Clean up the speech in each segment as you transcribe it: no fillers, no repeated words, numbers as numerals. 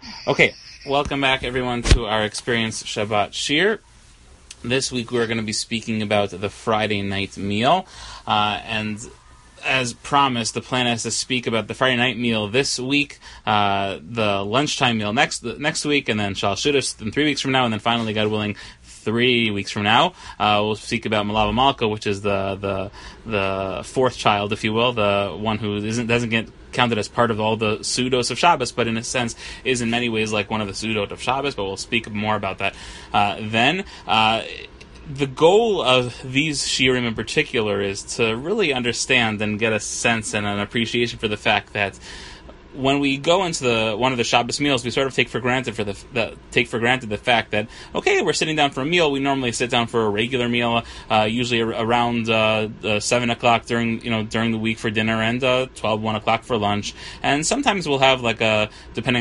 Okay, welcome back everyone to our Experience Shabbat Shir. This week we're going to be speaking about the Friday night meal, and as promised, the plan is to speak about the Friday night meal this week, the lunchtime meal next week, and then Shal Shudas in 3 weeks from now, and then finally, God willing, 3 weeks from now, we'll speak about Malava Malka, which is the fourth child, if you will, the one who doesn't get counted as part of all the pseudos of Shabbos, but in a sense is in many ways like one of the pseudos of Shabbos, but we'll speak more about that then. The goal of these shiurim in particular is to really understand and get a sense and an appreciation for the fact that when we go into one of the Shabbos meals, we sort of take for granted the fact that, okay, we're sitting down for a meal. We normally sit down for a regular meal, usually around 7 o'clock during the week for dinner, and 1 o'clock for lunch. And sometimes we'll have depending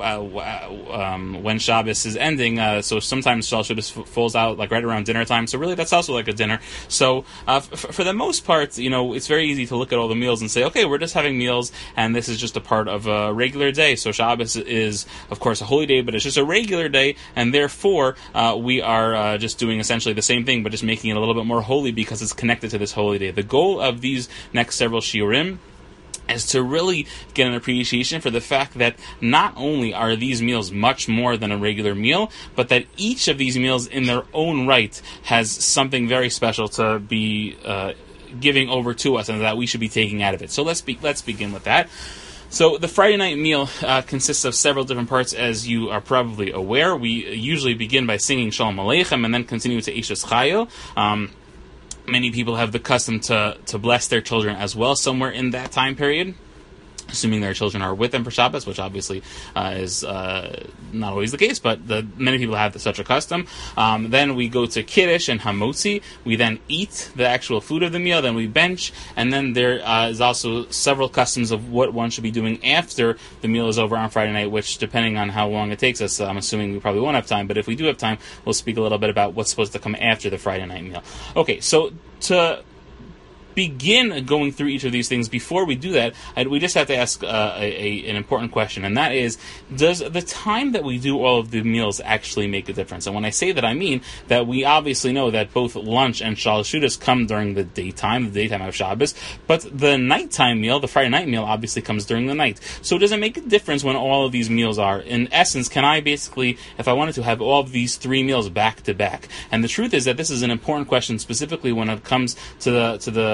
on when Shabbos is ending. So sometimes Shal Shudas falls out right around dinner time. So really, that's also like a dinner. So for the most part, it's very easy to look at all the meals and say, okay, we're just having meals, and this is just a part of a regular day. So Shabbos is, of course, a holy day, but it's just a regular day, and therefore we are just doing essentially the same thing, but just making it a little bit more holy because it's connected to this holy day. The goal of these next several shiurim is to really get an appreciation for the fact that not only are these meals much more than a regular meal, but that each of these meals in their own right has something very special to be giving over to us, and that we should be taking out of it. So let's begin with that. So the Friday night meal consists of several different parts, as you are probably aware. We usually begin by singing Shalom Aleichem and then continue to Eishes Chayil. Many people have the custom to bless their children as well somewhere in that time period, assuming their children are with them for Shabbos, which obviously is not always the case, but many people have such a custom. Then we go to Kiddush and Hamotzi. We then eat the actual food of the meal, then we bench, and then there is also several customs of what one should be doing after the meal is over on Friday night, which, depending on how long it takes us, I'm assuming we probably won't have time, but if we do have time, we'll speak a little bit about what's supposed to come after the Friday night meal. Okay, so to begin going through each of these things, before we do that, we just have to ask an important question, and that is, does the time that we do all of the meals actually make a difference? And when I say that, I mean that we obviously know that both lunch and Shal Shudas come during the daytime of Shabbos, but the nighttime meal, the Friday night meal, obviously comes during the night. So does it make a difference when all of these meals are? In essence, can I basically, if I wanted to, have all of these three meals back to back? And the truth is that this is an important question, specifically when it comes to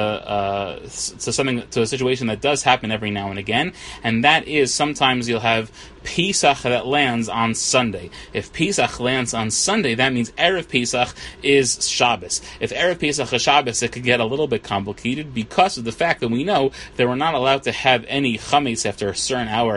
a situation that does happen every now and again, and that is sometimes you'll have Pesach that lands on Sunday. If Pesach lands on Sunday, that means Erev Pesach is Shabbos. If Erev Pesach is Shabbos, it could get a little bit complicated because of the fact that we know that we're not allowed to have any chametz after a certain hour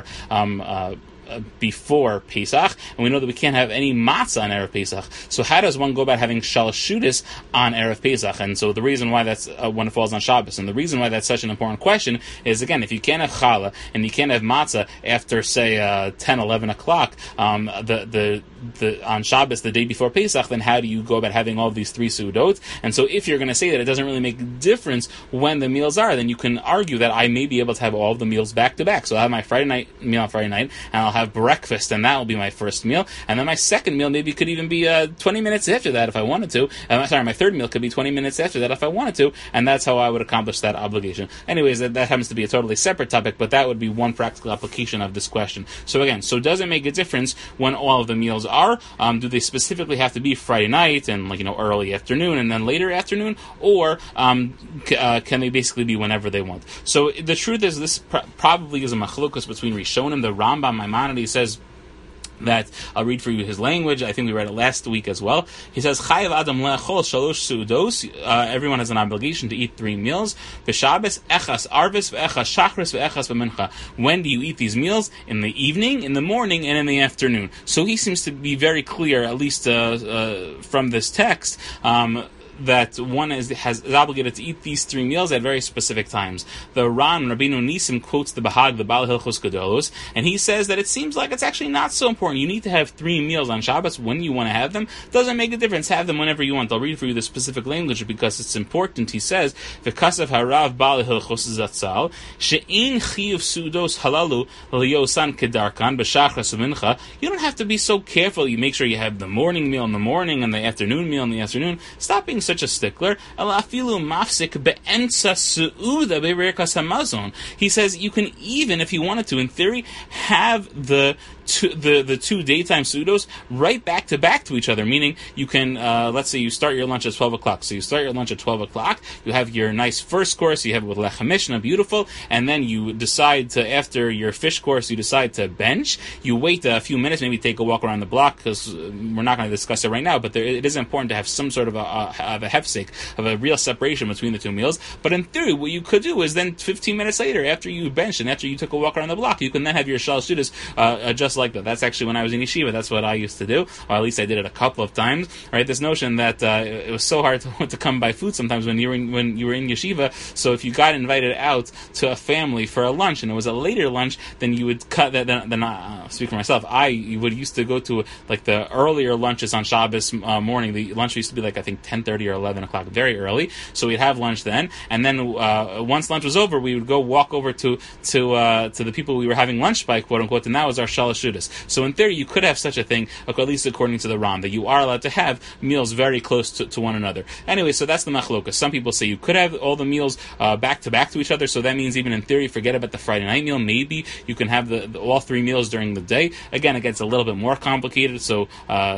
before Pesach, and we know that we can't have any matzah on Erev Pesach. So how does one go about having Shal Shudas on Erev Pesach? And so the reason why that's when it falls on Shabbos, and the reason why that's such an important question is, again, if you can't have challah and you can't have matzah after, say, 10, 11 o'clock on Shabbos, the day before Pesach, then how do you go about having all of these three seudot? And so if you're going to say that it doesn't really make a difference when the meals are, then you can argue that I may be able to have all of the meals back to back. So I'll have my Friday night meal on Friday night, and I'll have breakfast, and that will be my first meal, and then my second meal maybe could even be 20 minutes after that if I wanted to. My third meal could be 20 minutes after that if I wanted to, and that's how I would accomplish that obligation. Anyways, that happens to be a totally separate topic, but that would be one practical application of this question. So again, does it make a difference when all of the meals are? Do they specifically have to be Friday night and early afternoon and then later afternoon, or can they basically be whenever they want? So the truth is, this probably is a machlokus between Rishonim. The Rambam Maimonides says that, I'll read for you his language. I think we read it last week as well. He says, Chayav Adam le'achol shalosh sudos. Everyone has an obligation to eat 3 meals. B'Shabbos, echas arvis, v'echas shachris, v'echas v'mincha. When do you eat these meals? In the evening, in the morning, and in the afternoon. So he seems to be very clear, at least from this text, one is obligated to eat these 3 meals at very specific times. The Ran Rabbeinu Nisim quotes the Bahag, the Baal Hilchos Gedolos, and he says that it seems like it's actually not so important. You need to have 3 meals on Shabbos when you want to have them. Doesn't make a difference. Have them whenever you want. I'll read for you the specific language because it's important. He says, "V'kasav harav Baal Hilchos Zatzal she'in chiyuv sudos halalu liyosan kedarkan b'shachras u'mincha." You don't have to be so careful. You make sure you have the morning meal in the morning and the afternoon meal in the afternoon. Stop being such a stickler. He says you can even, if you wanted to, in theory, have the 2 daytime sudos right back to each other, meaning you can, let's say you start your lunch at 12 o'clock. So you start your lunch at 12 o'clock, you have your nice first course, you have it with lechem mishnah, beautiful, and then you decide to, after your fish course, you decide to bench. You wait a few minutes, maybe take a walk around the block, because we're not going to discuss it right now, but it is important to have some sort of a hefsek, of a real separation between the 2 meals. But in theory, what you could do is then 15 minutes later, after you benched and after you took a walk around the block, you can then have your shalosh sudas just like that. That's actually when I was in yeshiva. That's what I used to do, or at least I did it a couple of times. Right? This notion that it was so hard to come by food sometimes when you were in yeshiva. So if you got invited out to a family for a lunch and it was a later lunch, then you would cut that. Then speak for myself, I would used to go to like the earlier lunches on Shabbos morning. The lunch used to be like I think 10:30 or 11 o'clock, very early. So we'd have lunch then, and then once lunch was over, we would go walk over to the people we were having lunch by, quote unquote, and that was our shalosh sudas. So in theory, you could have such a thing, at least according to the Ram, that you are allowed to have meals very close to one another. Anyway, so that's the machlokas. Some people say you could have all the meals back to each other, so that means even in theory, forget about the Friday night meal. Maybe you can have all 3 meals during the day. Again, it gets a little bit more complicated, so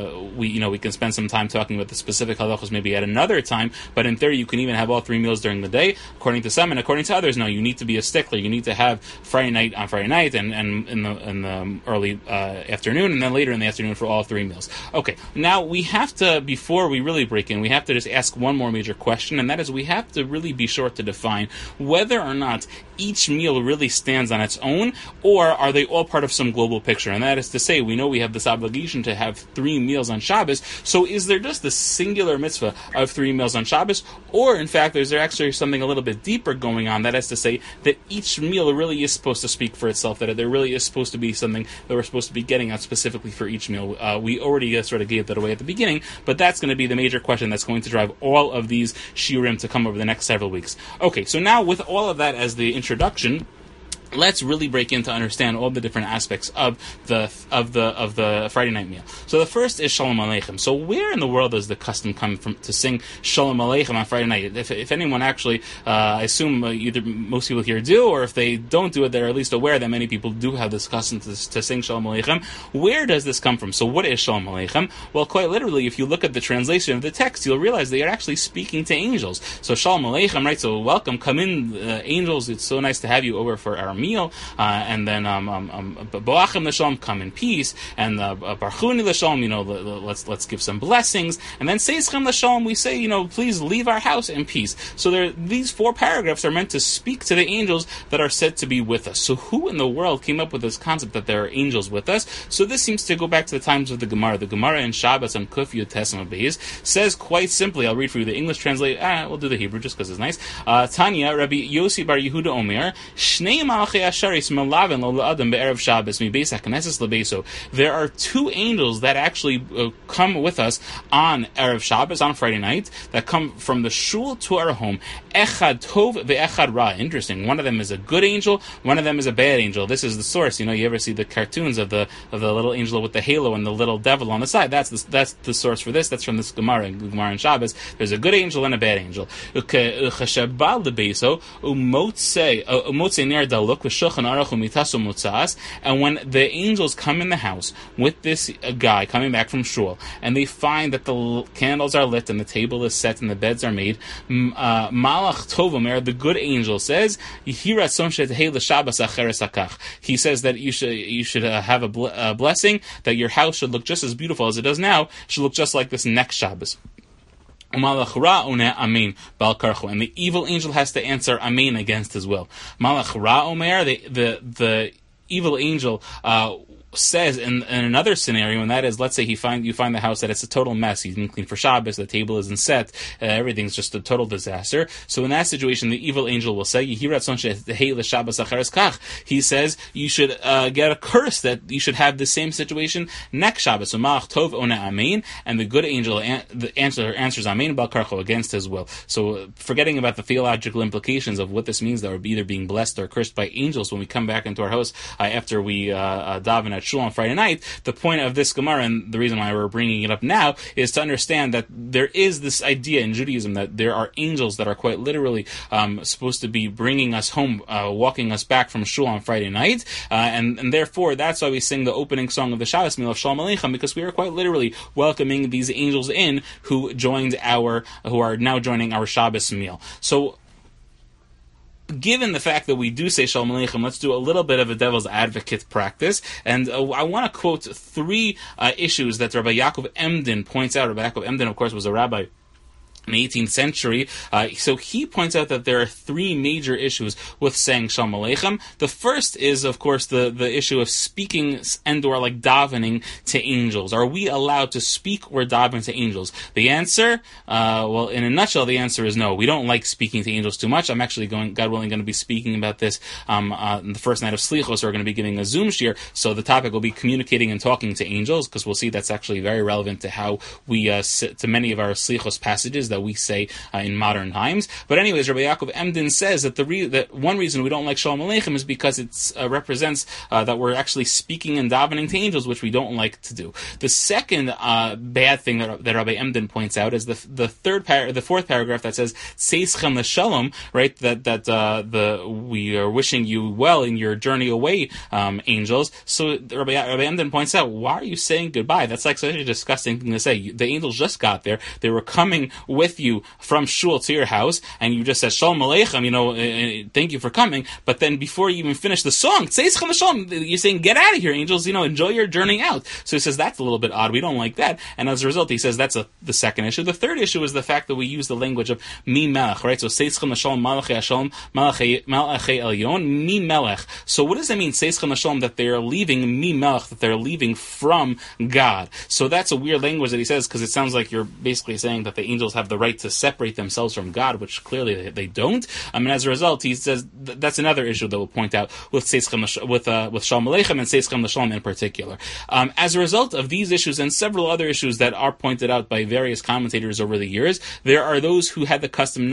we can spend some time talking about the specific halachos maybe at another time, but in theory, you can even have all 3 meals during the day, according to some, and according to others, no, you need to be a stickler. You need to have Friday night on Friday night and in the early afternoon, and then later in the afternoon for all 3 meals. Okay, now we have to, before we really break in, we have to just ask one more major question, and that is we have to really be sure to define whether or not each meal really stands on its own, or are they all part of some global picture? And that is to say, we know we have this obligation to have 3 meals on Shabbos, so is there just the singular mitzvah of 3 meals on Shabbos, or in fact, is there actually something a little bit deeper going on? That is to say, that each meal really is supposed to speak for itself, that there really is supposed to be something that we're supposed to be getting at specifically for each meal. We already sort of gave that away at the beginning, but that's going to be the major question that's going to drive all of these shiurim to come over the next several weeks. Okay, so now with all of that as the introduction, let's really break in to understand all the different aspects of the Friday night meal. So the first is Shalom Aleichem. So where in the world does the custom come from to sing Shalom Aleichem on Friday night? If anyone actually, I assume either most people here do, or if they don't do it, they're at least aware that many people do have this custom to sing Shalom Aleichem. Where does this come from? So what is Shalom Aleichem? Well, quite literally, if you look at the translation of the text, you'll realize they are actually speaking to angels. So Shalom Aleichem, right? So welcome, come in, angels. It's so nice to have you over for our meal, and then Boachim l'shalom, come in peace, and Barchuni l'shalom, let's give some blessings, and then Seischem l'shalom, we say, please leave our house in peace. So these 4 paragraphs are meant to speak to the angels that are said to be with us. So who in the world came up with this concept that there are angels with us? So this seems to go back to the times of the Gemara. The Gemara in Shabbos on Kuf Yud Tesam Beis says quite simply, I'll read for you the English translation, we'll do the Hebrew just because it's nice. Tanya, Rabbi Yossi bar Yehuda Omer, Shnei Malachei Asher Ismelaven lo la'adam be'erev Shabbos mi beis haKnesses lebeso. There are 2 angels that actually come with us on Erev Shabbos, on Friday night, that come from the shul to our home. Echad tov ve'echad ra. Interesting. One of them is a good angel, one of them is a bad angel. This is the source. You ever see the cartoons of the little angel with the halo and the little devil on the side? That's the source for this. That's from this Gemara in Shabbos. There's a good angel and a bad angel. And when the angels come in the house with this guy coming back from shul, and they find that the candles are lit and the table is set and the beds are made, Malach Tov Omer, the good angel, says, he says that you should have a blessing, that your house should look just as beautiful as it does now, should look just like this next Shabbos. And the evil angel has to answer Amen against his will. Malach Ra Omer, the evil angel says in another scenario, and that is, let's say you find the house that it's a total mess. You didn't clean for Shabbos, the table isn't set, everything's just a total disaster. So in that situation, the evil angel will say, he says you should get a curse that you should have the same situation next Shabbos. And the good angel answers Amen Bal Karcho, against his will. So forgetting about the theological implications of what this means, that we're either being blessed or cursed by angels when we come back into our house after we daven at shul on Friday night. The point of this Gemara, and the reason why we're bringing it up now, is to understand that there is this idea in Judaism that there are angels that are quite literally supposed to be bringing us home, walking us back from shul on Friday night, and therefore that's why we sing the opening song of the Shabbos meal of Shalom Aleichem, because we are quite literally welcoming these angels in who are now joining our Shabbos meal. So, given the fact that we do say Shalom Aleichem, let's do a little bit of a devil's advocate practice. And I want to quote three issues that Rabbi Yaakov Emden points out. Rabbi Yaakov Emden, of course, was a rabbi in the 18th century. So he points out that there are three major issues with saying Shalom Aleichem. The first is, of course, the issue of speaking and/or like davening to angels. Are we allowed to speak or daven to angels? The answer, well, in a nutshell, the answer is no. We don't like speaking to angels too much. I'm actually God willing, going to be speaking about this in the first night of Slichos. We're going to be giving a Zoom shir, so the topic will be communicating and talking to angels, because we'll see that's actually very relevant to how we to many of our Slichos passages that we say in modern times. But anyways, Rabbi Yaakov Emden says that that one reason we don't like Shalom Aleichem is because it represents that we're actually speaking and davening to angels, which we don't like to do. The second bad thing that Rabbi Emden points out is the fourth paragraph that says Tzeichem l'Shalom, right? That we are wishing you well in your journey away, angels. So Rabbi Emden points out, why are you saying goodbye? That's like such a disgusting thing to say. The angels just got there. They were coming with you from shul to your house, and you just said Shalom Aleichem, thank you for coming. But then before you even finish the song, Tzeichem l'Shalom, you're saying, get out of here, angels, enjoy your journey out. So he says that's a little bit odd. We don't like that. And as a result, he says that's the second issue. The third issue is the fact that we use the language of mi melech, right? So Tzeichem l'Shalom malachei Hashalom malachei elyon mi melech. So what does that mean? Tzeichem l'Shalom, that they are leaving mi melech, that they're leaving from God. So that's a weird language that he says, because it sounds like you're basically saying that the angels have the right to separate themselves from God, which clearly they don't. And as a result, he says that's another issue that we'll point out with Shalom Aleichem and Tzeichem l'Shalom in particular. As a result of these issues and several other issues that are pointed out by various commentators over the years, there are those who had the custom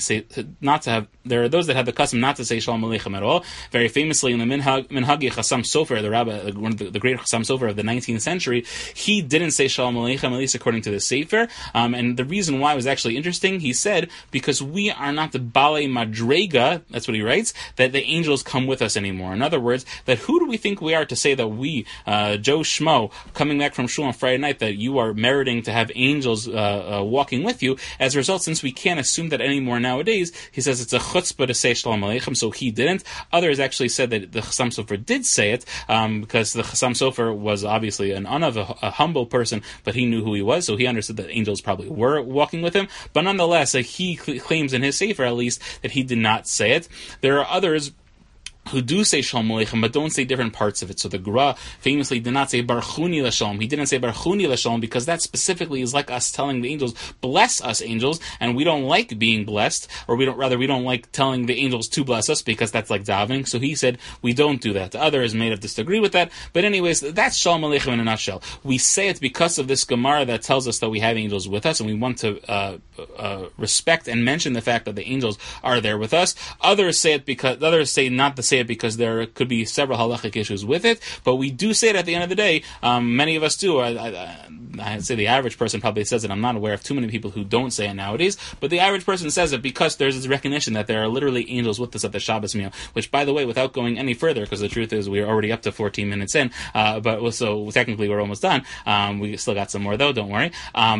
there are those that had the custom not to say Shalom Aleichem at all. Very famously in the Minhagi Chassam Sofer, the rabbi, one of the great Chassam Sofer of the 19th century, he didn't say Shalom Aleichem, at least according to the Sefer. And the reason why was actually interesting. He said, because we are not the Balei Madrega, that's what he writes, that the angels come with us anymore. In other words, that who do we think we are to say that we, Joe Schmo, coming back from shul on Friday night, that you are meriting to have angels walking with you? As a result, since we can't assume that anymore nowadays, he says it's a chutzpah to say Shalom Aleichem, so he didn't. Others actually said that the Chassam Sofer did say it, because the Chassam Sofer was obviously a humble person, but he knew who he was, so he understood that angels probably were walking with him. But nonetheless, he claims in his Sefer, at least, that he did not say it. There are others who do say Shalom Aleichem, but don't say different parts of it. So the Gra famously did not say Barchuni l'Shalom. He didn't say Barchuni l'Shalom because that specifically is like us telling the angels, bless us, angels, and we don't like being blessed, or we don't like telling the angels to bless us, because that's like davening. So he said we don't do that. The others may have disagree with that, but anyways, that's Shalom Aleichem in a nutshell. We say it because of this Gemara that tells us that we have angels with us, and we want to respect and mention the fact that the angels are there with us. Others say not to say it because there could be several halachic issues with it, but we do say it at the end of the day. Many of us do. I'd say the average person probably says it. I'm not aware of too many people who don't say it nowadays, but the average person says it because there's this recognition that there are literally angels with us at the Shabbos meal, which, by the way, without going any further, because the truth is we are already up to 14 minutes in, but so technically we're almost done. We still got some more though, don't worry.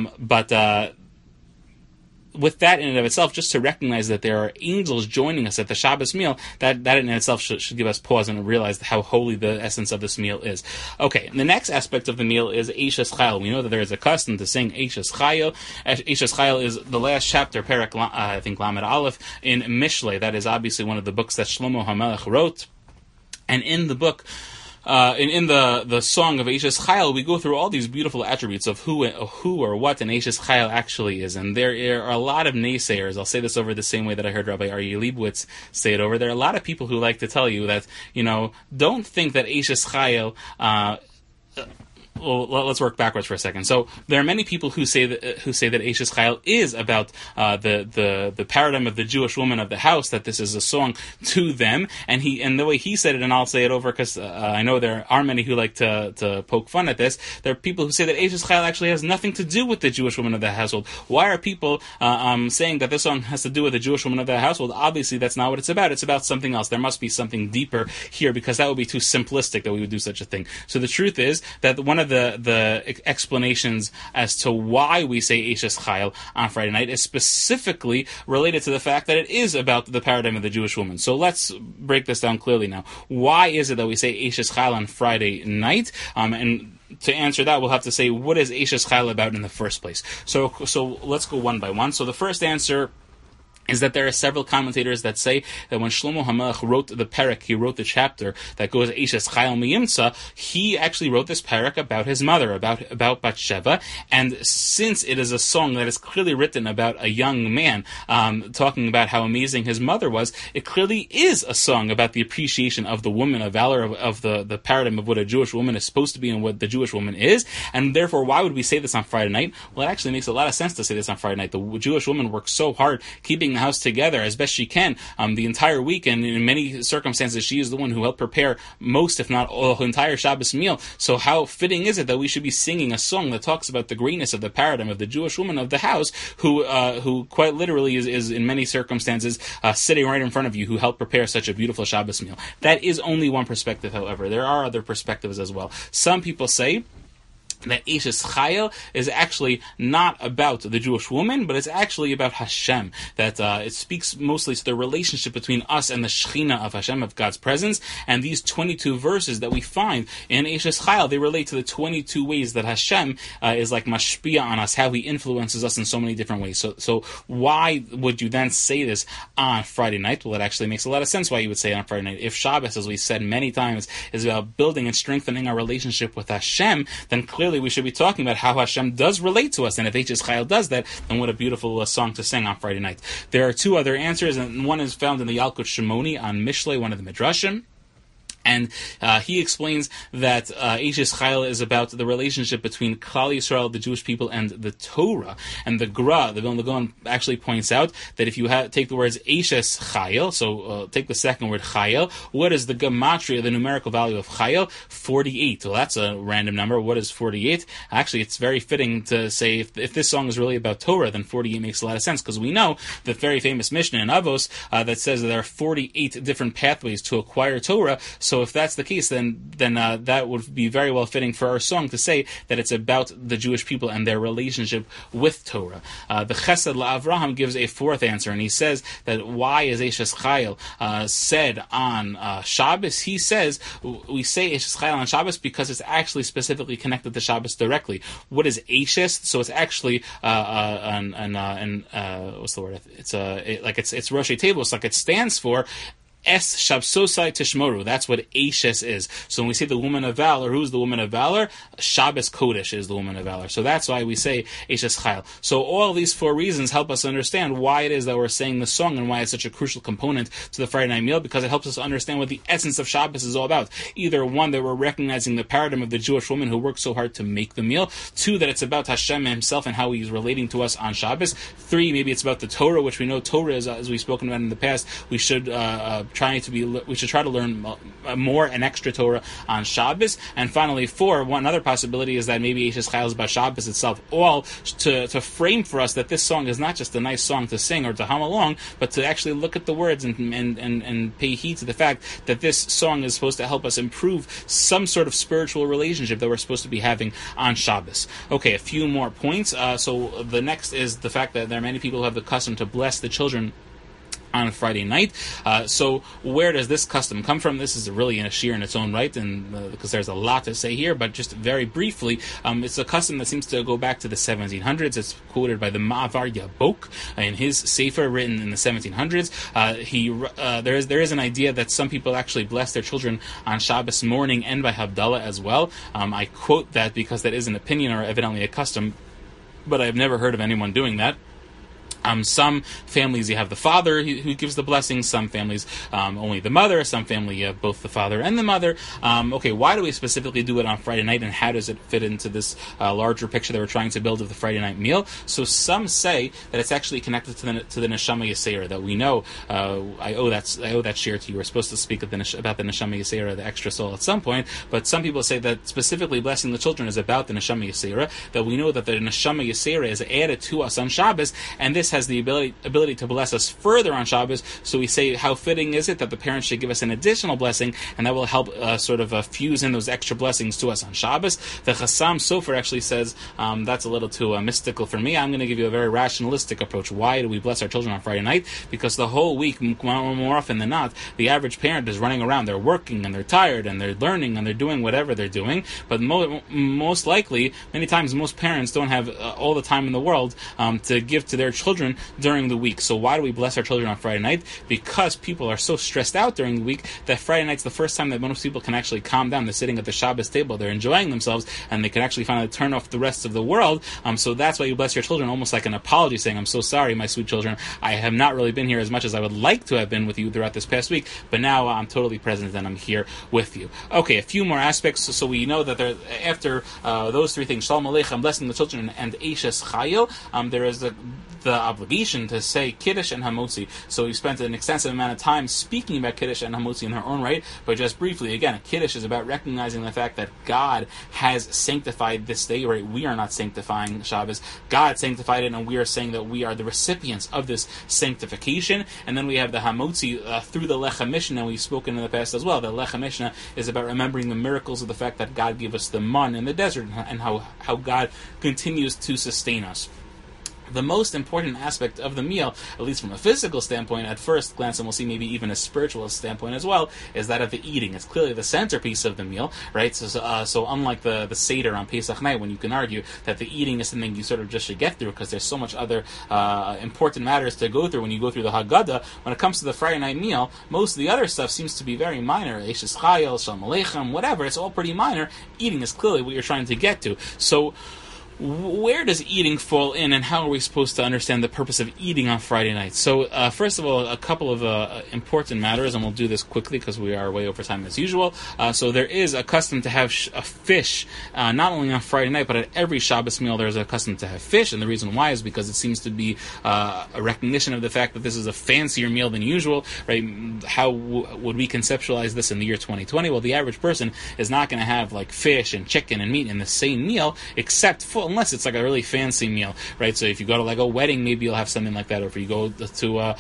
With that in and of itself, just to recognize that there are angels joining us at the Shabbos meal, that in and of itself should give us pause and realize how holy the essence of this meal is. Okay, the next aspect of the meal is Eishes Chayil. We know that there is a custom to sing Eishes Chayil. Eishes Chayil is the last chapter, Perek, I think Lamed Aleph, in Mishlei. That is obviously one of the books that Shlomo HaMelech wrote. And in the book, in the song of Eishes Chayil, we go through all these beautiful attributes of who or what an Eishes Chayil actually is. And there are a lot of naysayers. I'll say this over the same way that I heard Rabbi Aryeh Leibowitz say it over. There are a lot of people who like to tell you that, don't think that Eishes Chayil... Well, let's work backwards for a second. So there are many people who say that Eishes Chayil is about the paradigm of the Jewish woman of the house, that this is a song to them, and the way he said it, and I'll say it over because I know there are many who like to poke fun at this. There are people who say that Eishes Chayil actually has nothing to do with the Jewish woman of the household. Why are people saying that this song has to do with the Jewish woman of the household? Obviously, that's not what it's about. It's about something else. There must be something deeper here, because that would be too simplistic that we would do such a thing. So the truth is that one of the explanations as to why we say Eishes Chayil on Friday night is specifically related to the fact that it is about the paradigm of the Jewish woman. So let's break this down clearly now. Why is it that we say Eishes Chayil on Friday night? And to answer that, we'll have to say, what is Eishes Chayil about in the first place? So let's go one by one. So the first answer is that there are several commentators that say that when Shlomo HaMelech wrote the perek, he wrote the chapter that goes Eishes Chayil Miyimtza, he actually wrote this perek about his mother, about Bathsheba, and since it is a song that is clearly written about a young man, talking about how amazing his mother was, it clearly is a song about the appreciation of the woman of valor, of the paradigm of what a Jewish woman is supposed to be and what the Jewish woman is, and therefore, why would we say this on Friday night? Well, it actually makes a lot of sense to say this on Friday night. The Jewish woman works so hard keeping the house together as best she can the entire week, and in many circumstances she is the one who helped prepare most, if not all, the entire Shabbos meal. So how fitting is it that we should be singing a song that talks about the greatness of the paradigm of the Jewish woman of the house, who quite literally is in many circumstances sitting right in front of you, who helped prepare such a beautiful Shabbos meal. That is only one perspective, however. There are other perspectives as well. Some people say that Eishes Chayil is actually not about the Jewish woman, but it's actually about Hashem. That it speaks mostly to the relationship between us and the Shechina of Hashem, of God's presence. And these 22 verses that we find in Eishes Chayil, they relate to the 22 ways that Hashem is like mashpia on us, how He influences us in so many different ways. So why would you then say this on Friday night? Well, it actually makes a lot of sense why you would say it on Friday night. If Shabbos, as we said many times, is about building and strengthening our relationship with Hashem, then clearly we should be talking about how Hashem does relate to us, and if Eishes Chayil does that, then what a beautiful song to sing on Friday night. There are two other answers, and one is found in the Yalkut Shimoni on Mishlei, one of the Midrashim. And he explains that Eishes Chayil is about the relationship between Klal Yisrael, the Jewish people, and the Torah. And the Gra, the Vilna Gaon, actually points out that if you take the words Eishes Chayil, so take the second word Chayil, what is the gematria, the numerical value of Chayil? 48. Well, that's a random number. What is 48? Actually, it's very fitting to say if this song is really about Torah, then 48 makes a lot of sense, because we know the very famous Mishnah in Avos that says that there are 48 different pathways to acquire Torah. So if that's the case, then that would be very well fitting for our song to say that it's about the Jewish people and their relationship with Torah. The Chesed LaAvraham gives a fourth answer, and he says that why is Eishes Chayil said on Shabbos? He says we say Eishes Chayil on Shabbos because it's actually specifically connected to Shabbos directly. What is Eishes? So it's actually what's the word? It's Roshei Tevos, like it stands for Es Shabsosai Tishmoru. That's what Eishes is. So when we say the woman of valor, who's the woman of valor? Shabbos Kodesh is the woman of valor. So that's why we say Eishes Chayil. So all these four reasons help us understand why it is that we're saying the song and why it's such a crucial component to the Friday night meal, because it helps us understand what the essence of Shabbos is all about. Either one, that we're recognizing the paradigm of the Jewish woman who worked so hard to make the meal. Two, that it's about Hashem himself and how he's relating to us on Shabbos. Three, maybe it's about the Torah, which we know Torah is, as we've spoken about in the past, we should try to learn more and extra Torah on Shabbos. And finally, four, one other possibility is that maybe Eishes Chayil is about Shabbos itself, all to frame for us that this song is not just a nice song to sing or to hum along, but to actually look at the words and pay heed to the fact that this song is supposed to help us improve some sort of spiritual relationship that we're supposed to be having on Shabbos. Okay, a few more points. So the next is the fact that there are many people who have the custom to bless the children on Friday night. So where does this custom come from? This is really a shir in its own right, and because there's a lot to say here, but just very briefly, it's a custom that seems to go back to the 1700s. It's quoted by the Ma'avar Yabok in his sefer written in the 1700s. There is an idea that some people actually bless their children on Shabbos morning and by Havdalah as well. I quote that because that is an opinion or evidently a custom, but I've never heard of anyone doing that. Some families you have the father who gives the blessing, some families only the mother, some family you have both the father and the mother. Okay, why do we specifically do it on Friday night, and how does it fit into this larger picture that we're trying to build of the Friday night meal? So some say that it's actually connected to the Neshama Yisera, that we know. I owe that share to you. We're supposed to speak about the Neshama Yisera, the extra soul, at some point, but some people say that specifically blessing the children is about the Neshama Yisera, that we know that the Neshama Yisera is added to us on Shabbos, and this has the ability to bless us further on Shabbos. So we say, how fitting is it that the parents should give us an additional blessing, and that will help fuse in those extra blessings to us on Shabbos. The Chassam Sofer actually says that's a little too mystical for me. I'm going to give you a very rationalistic approach. Why do we bless our children on Friday night? Because the whole week, more often than not, the average parent is running around. They're working and they're tired and they're learning and they're doing whatever they're doing. But most likely, many times, most parents don't have all the time in the world to give to their children during the week. So why do we bless our children on Friday night? Because people are so stressed out during the week that Friday night's the first time that most people can actually calm down. They're sitting at the Shabbos table, they're enjoying themselves, and they can actually finally turn off the rest of the world. So that's why you bless your children, almost like an apology, saying, I'm so sorry, my sweet children, I have not really been here as much as I would like to have been with you throughout this past week, but now I'm totally present and I'm here with you. Okay, a few more aspects. So we know that after those three things, Shalom Aleichem, blessing the children, and Eishes Chayil, there is the obligation to say Kiddush and Hamotzi. So we spent an extensive amount of time speaking about Kiddush and Hamotzi in her own right, but just briefly, again, Kiddush is about recognizing the fact that God has sanctified this day, right? We are not sanctifying Shabbos. God sanctified it, and we are saying that we are the recipients of this sanctification. And then we have the Hamotzi through the Lechem Mishnah, we've spoken in the past as well. The Lechem Mishnah is about remembering the miracles of the fact that God gave us the man in the desert, and how God continues to sustain us. The most important aspect of the meal, at least from a physical standpoint, at first glance, and we'll see maybe even a spiritual standpoint as well, is that of the eating. It's clearly the centerpiece of the meal, right? So unlike the Seder on Pesach night, when you can argue that the eating is something you sort of just should get through because there's so much other important matters to go through when you go through the Haggadah, when it comes to the Friday night meal, most of the other stuff seems to be very minor. Eishes Chayil, Shalom Aleichem, whatever, it's all pretty minor. Eating is clearly what you're trying to get to. So where does eating fall in, and how are we supposed to understand the purpose of eating on Friday night? So, first of all, a couple of important matters, and we'll do this quickly because we are way over time as usual. So there is a custom to have a fish, not only on Friday night, but at every Shabbos meal there's a custom to have fish, and the reason why is because it seems to be a recognition of the fact that this is a fancier meal than usual, right? How would we conceptualize this in the year 2020? Well, the average person is not going to have like fish and chicken and meat in the same meal, except unless it's like a really fancy meal, right? So if you go to like a wedding, maybe you'll have something like that, or if you go to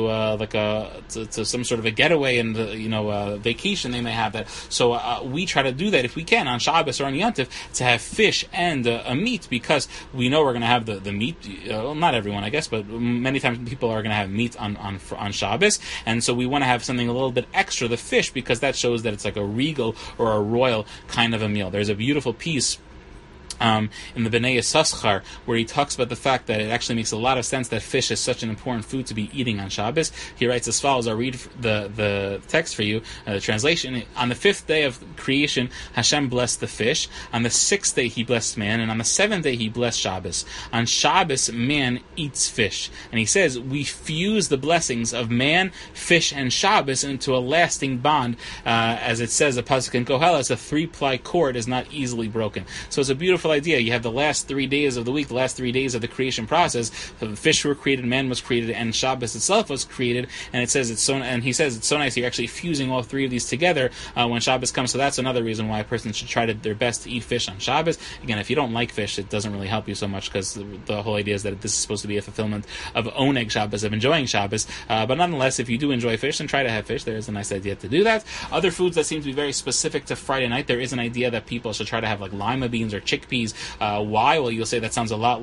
some sort of a getaway and vacation, they may have that. So we try to do that if we can on Shabbos or on Yontif, to have fish and a meat, because we know we're going to have the meat. Not everyone, I guess, but many times people are going to have meat on Shabbos, and so we want to have something a little bit extra, the fish, because that shows that it's like a regal or a royal kind of a meal. There's a beautiful piece in the Bnei Yissaschar, where he talks about the fact that it actually makes a lot of sense that fish is such an important food to be eating on Shabbos. He writes as follows. I'll read the text for you, the translation. On the 5th day of creation, Hashem blessed the fish. On the 6th day, he blessed man. And on the 7th day, he blessed Shabbos. On Shabbos, man eats fish. And he says, we fuse the blessings of man, fish, and Shabbos into a lasting bond. As it says, the Pasuk in Koheles, a 3-ply cord is not easily broken. So it's a beautiful idea. You have the last 3 days of the week, the last 3 days of the creation process. The fish were created, man was created, and Shabbos itself was created. And it says he says it's so nice. You're actually fusing all three of these together when Shabbos comes. So that's another reason why a person should try their best to eat fish on Shabbos. Again, if you don't like fish, it doesn't really help you so much, because the whole idea is that this is supposed to be a fulfillment of Oneg Shabbos, of enjoying Shabbos. But nonetheless, if you do enjoy fish, then try to have fish. There is a nice idea to do that. Other foods that seem to be very specific to Friday night, there is an idea that people should try to have like lima beans or chickpeas. Why? Well, you'll say that sounds a lot like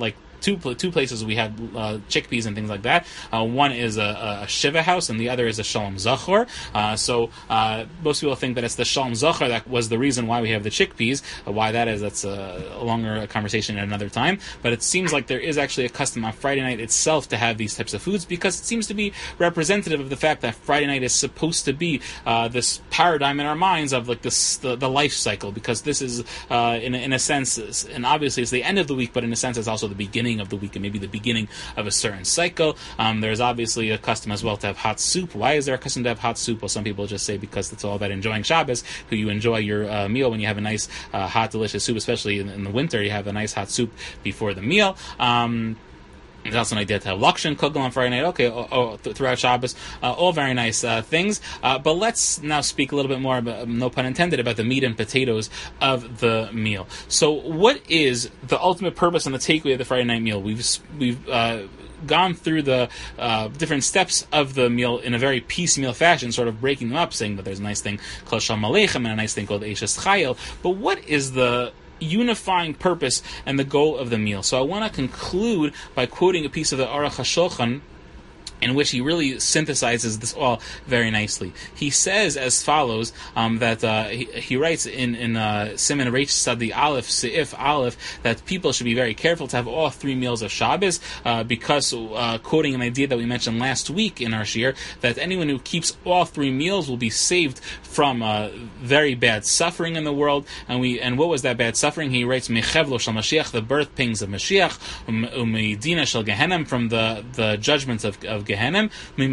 two places we had chickpeas and things like that. One is a Shiva house, and the other is a Shalom Zachor. So most people think that it's the Shalom Zachor that was the reason why we have the chickpeas. Why that is, that's a longer conversation at another time. But it seems like there is actually a custom on Friday night itself to have these types of foods, because it seems to be representative of the fact that Friday night is supposed to be this paradigm in our minds of like this the life cycle, because this is in a sense, and obviously it's the end of the week, but in a sense it's also the beginning of the week and maybe the beginning of a certain cycle. There's obviously a custom as well to have hot soup. Why is there a custom to have hot soup? Well, some people just say because it's all about enjoying Shabbos. Who you enjoy your meal when you have a nice hot delicious soup, especially in the winter. You have a nice hot soup before the meal. There's also an idea to have Lakshan Kugel on Friday night. Okay, throughout Shabbos, all very nice things. But let's now speak a little bit more, about, no pun intended, about the meat and potatoes of the meal. So, what is the ultimate purpose and the takeaway of the Friday night meal? We've gone through the different steps of the meal in a very piecemeal fashion, sort of breaking them up, saying that there's a nice thing called Shalom Aleichem and a nice thing called Eishes Chayil. But what is the unifying purpose and the goal of the meal? So I want to conclude by quoting a piece of the Aruch HaShulchan, in which he really synthesizes this all very nicely. He says as follows, that he writes in Siman Reish Sadi Aleph, Seif Aleph, that people should be very careful to have all three meals of Shabbos, because, quoting an idea that we mentioned last week in our shir, that anyone who keeps all three meals will be saved from very bad suffering in the world. And what was that bad suffering? He writes, Mechevlo Shal Mashiach, the birth pangs of Mashiach, Umedina Shal Gehenim, from the judgments of Gehenim,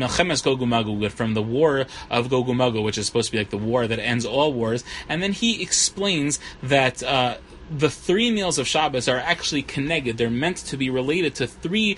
from the war of Gog Magog, which is supposed to be like the war that ends all wars. And then he explains that the three meals of Shabbos are actually connected. They're meant to be related to three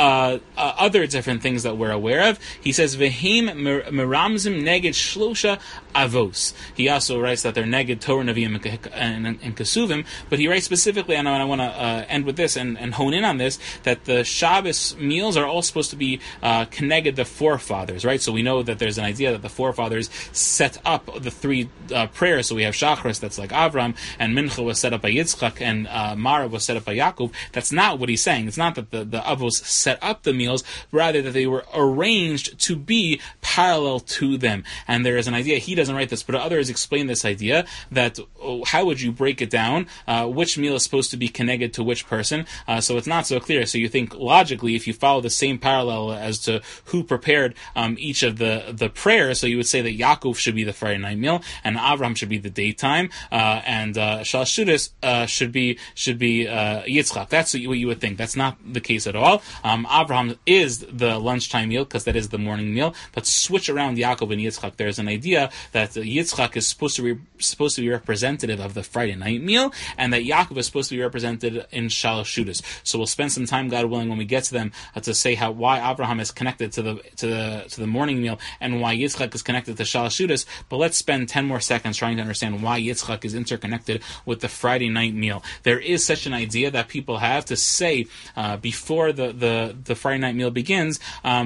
other different things that we're aware of. He says, V'heim meramzim neged shlosha avos. He also writes that they're neged Torah, Nevi'im, and Kesuvim, but he writes specifically, and I want to end with this and hone in on this, that the Shabbos meals are all supposed to be connected the forefathers, right? So we know that there's an idea that the forefathers set up the three prayers. So we have Shachris, that's like Avram, and Mincha was set up by Yitzchak, and Marav was set up by Yaakov. That's not what he's saying. It's not that the Avos set up the meals, rather that they were arranged to be parallel to them. And there is an idea, he doesn't write this, but others explain this idea, that how would you break it down? Which meal is supposed to be connected to which person? So it's not so clear. So you think logically, if you follow the same parallel as to who prepared each of the prayers, so you would say that Yaakov should be the Friday night meal, and Avraham should be the daytime, and Shalshudas should be Yitzchak. That's what you would think. That's not the case at all. Avraham is the lunchtime meal, because that is the morning meal, but switch around Yaakov and Yitzchak. There's an idea that Yitzchak is supposed to be representative of the Friday night meal, and that Yaakov is supposed to be represented in Shalosh Shudas. So we'll spend some time, God willing, when we get to them, to say why Avraham is connected to the morning meal and why Yitzchak is connected to Shalosh Shudas. But let's spend 10 more seconds trying to understand why Yitzchak is interconnected with the Friday night meal. There is such an idea that people have to say before the Friday night meal begins,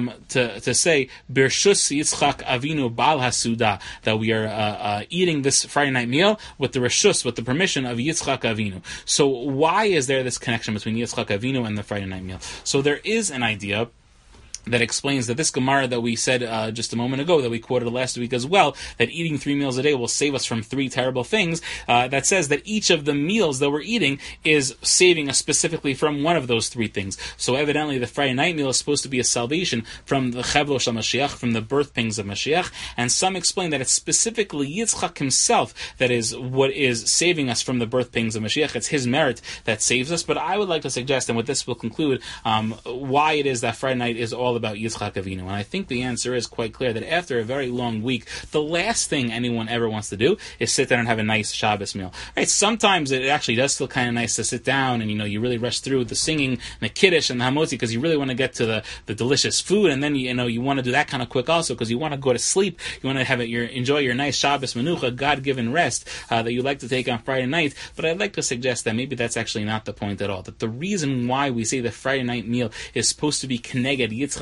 to say Birshus Yitzchak Avinu Bal Hasuda, that we are eating this Friday night meal with the Rishus, with the permission of Yitzchak Avinu. So why is there this connection between Yitzchak Avinu and the Friday night meal? So there is an idea that explains that this Gemara that we said just a moment ago, that we quoted last week as well, that eating 3 meals a day will save us from 3 terrible things, that says that each of the meals that we're eating is saving us specifically from one of those 3 things. So evidently the Friday night meal is supposed to be a salvation from the Chevlo Shel Mashiach, from the birth pangs of Mashiach, and some explain that it's specifically Yitzchak himself that is what is saving us from the birth pangs of Mashiach. It's his merit that saves us. But I would like to suggest, and with this we'll conclude, why it is that Friday night is all about Yitzchak Avinu. And I think the answer is quite clear, that after a very long week, the last thing anyone ever wants to do is sit down and have a nice Shabbos meal. Right? Sometimes it actually does feel kind of nice to sit down and you really rush through the singing and the Kiddush and the Hamotzi, because you really want to get to the delicious food, and then you want to do that kind of quick also because you want to go to sleep. You want to have enjoy your nice Shabbos Menucha, God-given rest that you like to take on Friday night. But I'd like to suggest that maybe that's actually not the point at all. That the reason why we say the Friday night meal is supposed to be Keneged Yitzchak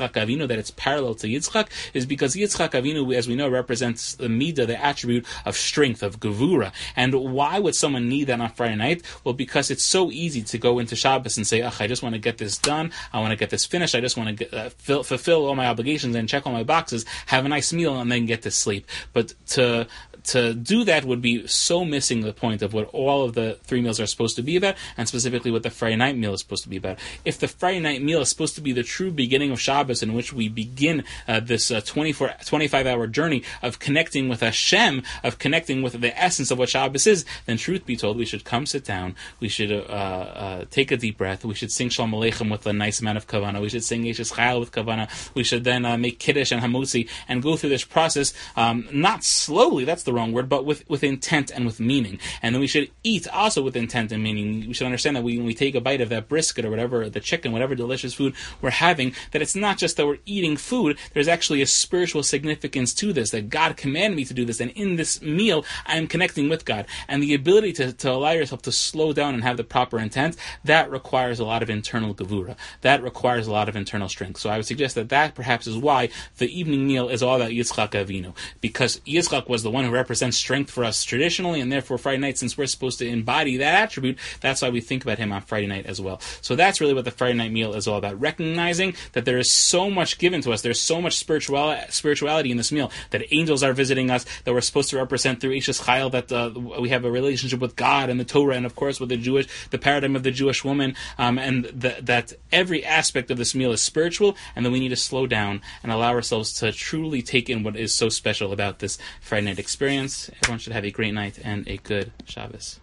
Yitzchak Avinu, that it's parallel to Yitzchak, is because Yitzchak Avinu, as we know, represents the midah, the attribute of strength, of gevura. And why would someone need that on Friday night? Well, because it's so easy to go into Shabbos and say, I just want to get this done, I want to get this finished, I just want to fulfill all my obligations and check all my boxes, have a nice meal, and then get to sleep. But to do that would be so missing the point of what all of the 3 meals are supposed to be about, and specifically what the Friday night meal is supposed to be about. If the Friday night meal is supposed to be the true beginning of Shabbos, in which we begin this 25-hour journey of connecting with Hashem, of connecting with the essence of what Shabbos is, then truth be told, we should come sit down, we should take a deep breath, we should sing Shalom Aleichem with a nice amount of kavanah, we should sing Yeshes Chayil with kavanah, we should then make Kiddush and Hamotzi, and go through this process, not slowly, that's the wrong word, but with intent and with meaning. And then we should eat also with intent and meaning. We should understand that when we take a bite of that brisket or whatever, the chicken, whatever delicious food we're having, that it's not just that we're eating food, there's actually a spiritual significance to this, that God commanded me to do this, and in this meal, I am connecting with God. And the ability to allow yourself to slow down and have the proper intent, that requires a lot of internal gevura. That requires a lot of internal strength. So I would suggest that perhaps is why the evening meal is all about Yitzchak Avinu, because Yitzchak was the one who represents strength for us traditionally, and therefore Friday night, since we're supposed to embody that attribute, that's why we think about him on Friday night as well. So that's really what the Friday night meal is all about, recognizing that there is so much given to us, there's so much spirituality in this meal, that angels are visiting us, that we're supposed to represent through Ishes Chayil, that we have a relationship with God and the Torah, and of course with the paradigm of the Jewish woman, and that every aspect of this meal is spiritual, and that we need to slow down and allow ourselves to truly take in what is so special about this Friday night experience. Everyone should have a great night and a good Shabbos.